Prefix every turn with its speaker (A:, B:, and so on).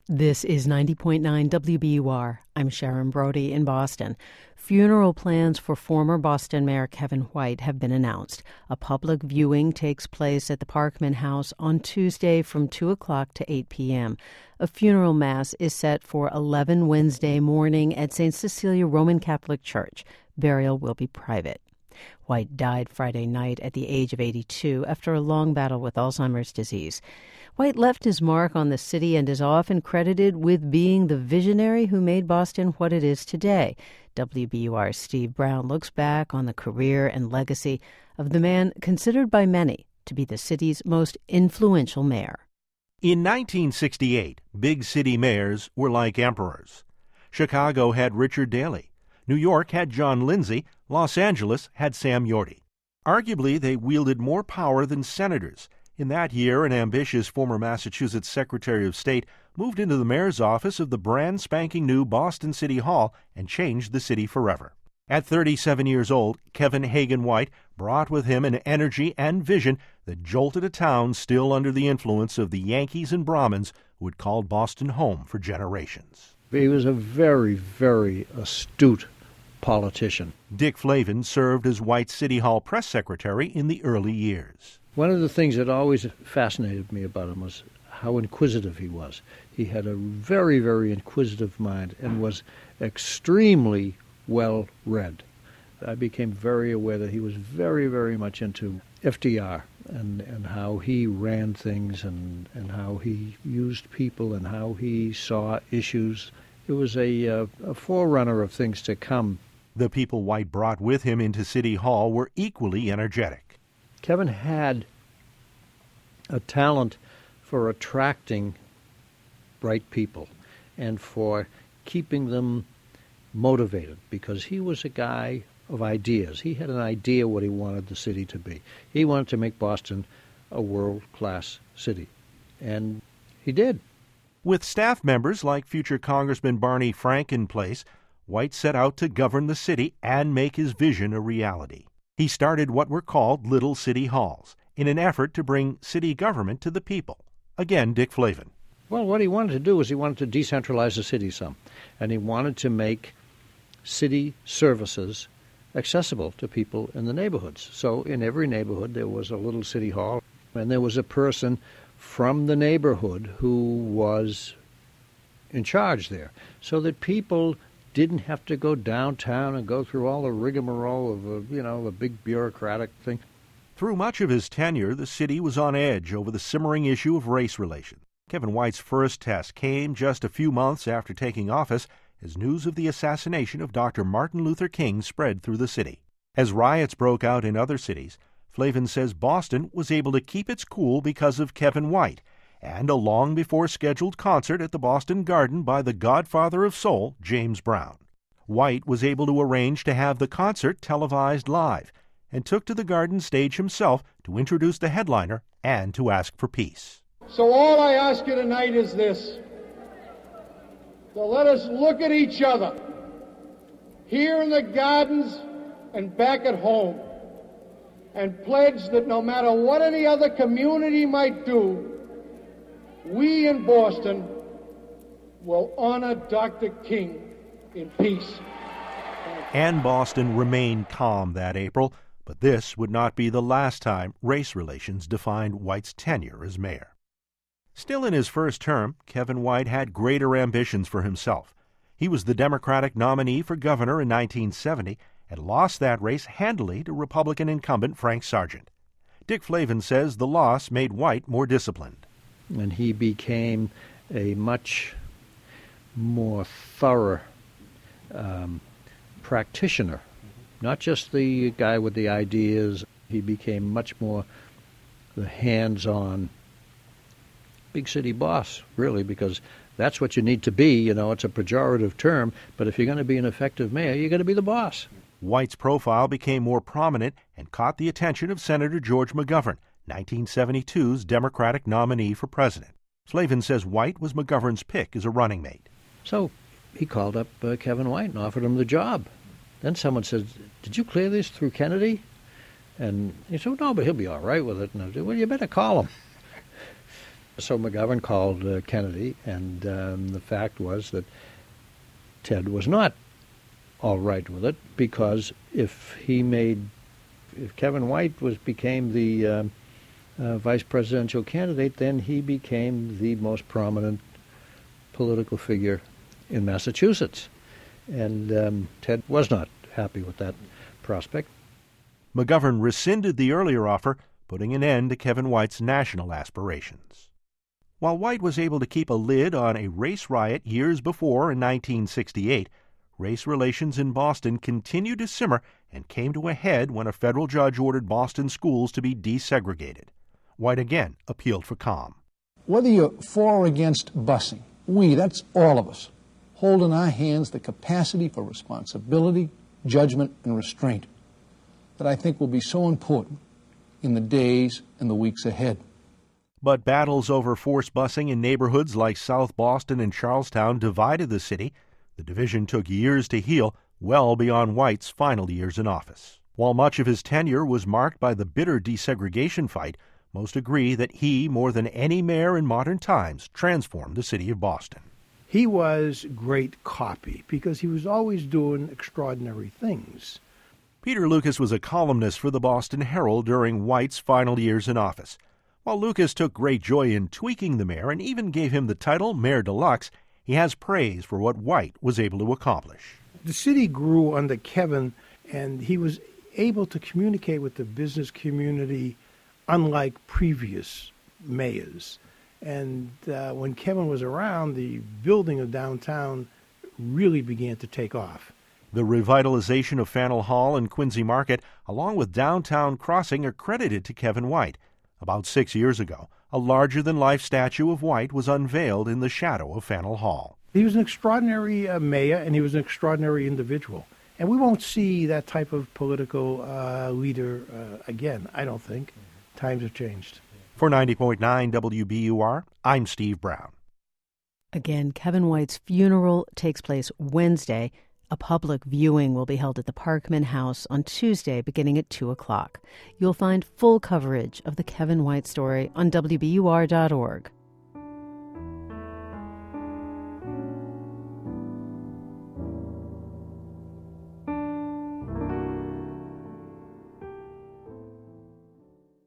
A: This is 90.9 WBUR. I'm Sharon Brody in Boston. Funeral plans for former Boston Mayor Kevin White have been announced. A public viewing takes place at the Parkman House on Tuesday from 2 o'clock to 8 p.m. A funeral mass is set for 11 Wednesday morning at St. Cecilia Roman Catholic Church. Burial will be private. White died Friday night at the age of 82 after a long battle with Alzheimer's disease. White left his mark on the city and is often credited with being the visionary who made Boston what it is today. WBUR's Steve Brown looks back on the career and legacy of the man considered by many to be the city's most influential mayor.
B: In 1968, big city mayors were like emperors. Chicago had Richard Daley. New York had John Lindsay. Los Angeles had Sam Yorty. Arguably, they wielded more power than senators. In that year, an ambitious former Massachusetts Secretary of State moved into the mayor's office of the brand-spanking-new Boston City Hall and changed the city forever. At 37 years old, Kevin Hagan White brought with him an energy and vision that jolted a town still under the influence of the Yankees and Brahmins who had called Boston home for generations.
C: He was a very, very astute politician.
B: Dick Flavin served as White's City Hall press secretary in the early years.
C: One of the things that always fascinated me about him was how inquisitive he was. He had a very, very inquisitive mind and was extremely well read. I became very aware that he was very, very much into FDR and how he ran things and how he used people and how he saw issues. It was a forerunner of things to come.
B: The people White brought with him into City Hall were equally energetic.
C: Kevin had a talent for attracting bright people and for keeping them motivated because he was a guy of ideas. He had an idea what he wanted the city to be. He wanted to make Boston a world-class city, and he did.
B: With staff members like future Congressman Barney Frank in place, White set out to govern the city and make his vision a reality. He started what were called Little City Halls in an effort to bring city government to the people. Again, Dick Flavin.
C: Well, what he wanted to do was he wanted to decentralize the city some, and he wanted to make city services accessible to people in the neighborhoods. So in every neighborhood there was a little city hall, and there was a person from the neighborhood who was in charge there, so that people didn't have to go downtown and go through all the rigmarole of a big bureaucratic thing.
B: Through much of his tenure, the city was on edge over the simmering issue of race relations. Kevin White's first test came just a few months after taking office as news of the assassination of Dr. Martin Luther King spread through the city. As riots broke out in other cities, Flavin says Boston was able to keep its cool because of Kevin White and a long-before-scheduled concert at the Boston Garden by the godfather of soul, James Brown. White was able to arrange to have the concert televised live and took to the Garden stage himself to introduce the headliner and to ask for peace.
D: So all I ask you tonight is this: to let us look at each other here in the gardens and back at home and pledge that no matter what any other community might do, we in Boston will honor Dr. King in peace.
B: And Boston remained calm that April, but this would not be the last time race relations defined White's tenure as mayor. Still in his first term, Kevin White had greater ambitions for himself. He was the Democratic nominee for governor in 1970 and lost that race handily to Republican incumbent Frank Sargent. Dick Flavin says the loss made White more disciplined.
C: And he became a much more thorough practitioner, not just the guy with the ideas. He became much more the hands-on big city boss, really, because that's what you need to be. It's a pejorative term, but if you're going to be an effective mayor, you're going to be the boss.
B: White's profile became more prominent and caught the attention of Senator George McGovern, 1972's Democratic nominee for president. Flavin says White was McGovern's pick as a running mate.
C: So he called up Kevin White and offered him the job. Then someone said, "Did you clear this through Kennedy?" And he said, "No, but he'll be all right with it." And I said, "Well, you better call him." So McGovern called Kennedy, and the fact was that Ted was not all right with it, because if Kevin White became the vice presidential candidate, then he became the most prominent political figure in Massachusetts. And Ted was not happy with that prospect.
B: McGovern rescinded the earlier offer, putting an end to Kevin White's national aspirations. While White was able to keep a lid on a race riot years before in 1968, race relations in Boston continued to simmer and came to a head when a federal judge ordered Boston schools to be desegregated. White again appealed for calm.
E: Whether you're for or against busing, that's all of us, hold in our hands the capacity for responsibility, judgment, and restraint that I think will be so important in the days and the weeks ahead.
B: But battles over forced busing in neighborhoods like South Boston and Charlestown divided the city. The division took years to heal, well beyond White's final years in office. While much of his tenure was marked by the bitter desegregation fight, most agree that he, more than any mayor in modern times, transformed the city of Boston.
F: He was great copy because he was always doing extraordinary things.
B: Peter Lucas was a columnist for the Boston Herald during White's final years in office. While Lucas took great joy in tweaking the mayor and even gave him the title Mayor Deluxe, he has praise for what White was able to accomplish.
F: The city grew under Kevin, and he was able to communicate with the business community unlike previous mayors. And when Kevin was around, the building of downtown really began to take off.
B: The revitalization of Faneuil Hall and Quincy Market, along with Downtown Crossing, are credited to Kevin White. About 6 years ago, a larger-than-life statue of White was unveiled in the shadow of Faneuil Hall.
F: He was an extraordinary mayor, and he was an extraordinary individual. And we won't see that type of political leader again, I don't think. Times have changed.
B: For 90.9 WBUR, I'm Steve Brown.
A: Again, Kevin White's funeral takes place Wednesday. A public viewing will be held at the Parkman House on Tuesday beginning at 2 o'clock. You'll find full coverage of the Kevin White story on WBUR.org.